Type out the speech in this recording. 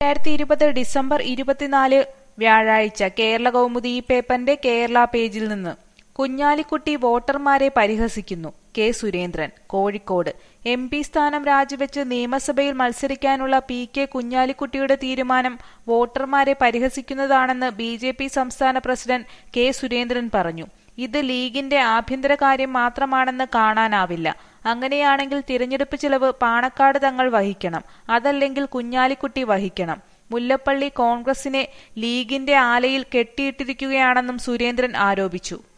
2020 December 24 വ്യാഴാഴ്ച കേരള കൗമുദി ഈ പേപ്പറിന്റെ കേരള പേജിൽ നിന്ന് കുഞ്ഞാലിക്കുട്ടി വോട്ടർമാരെ പരിഹസിക്കുന്നു. കെ സുരേന്ദ്രൻ, കോഴിക്കോട്. എം.പി സ്ഥാനം രാജിവെച്ച് നിയമസഭയിൽ മത്സരിക്കാനുള്ള പി.കെ. കുഞ്ഞാലിക്കുട്ടിയുടെ തീരുമാനം വോട്ടർമാരെ പരിഹസിക്കുന്നതാണെന്ന് ബി.ജെ.പി. സംസ്ഥാന പ്രസിഡന്റ് കെ സുരേന്ദ്രൻ പറഞ്ഞു. ഇത് ലീഗിന്റെ ആഭ്യന്തര കാര്യം മാത്രമാണെന്ന് കാണാനാവില്ല. അങ്ങനെയാണെങ്കിൽ തിരഞ്ഞെടുപ്പ് ചിലവ് പാണക്കാട് തങ്ങൾ വഹിക്കണം, അതല്ലെങ്കിൽ കുഞ്ഞാലിക്കുട്ടി വഹിക്കണം. മുല്ലപ്പള്ളി കോൺഗ്രസിനെ ലീഗിന്റെ ആലയിൽ കെട്ടിയിട്ടിരിക്കുകയാണെന്നും സുരേന്ദ്രൻ ആരോപിച്ചു.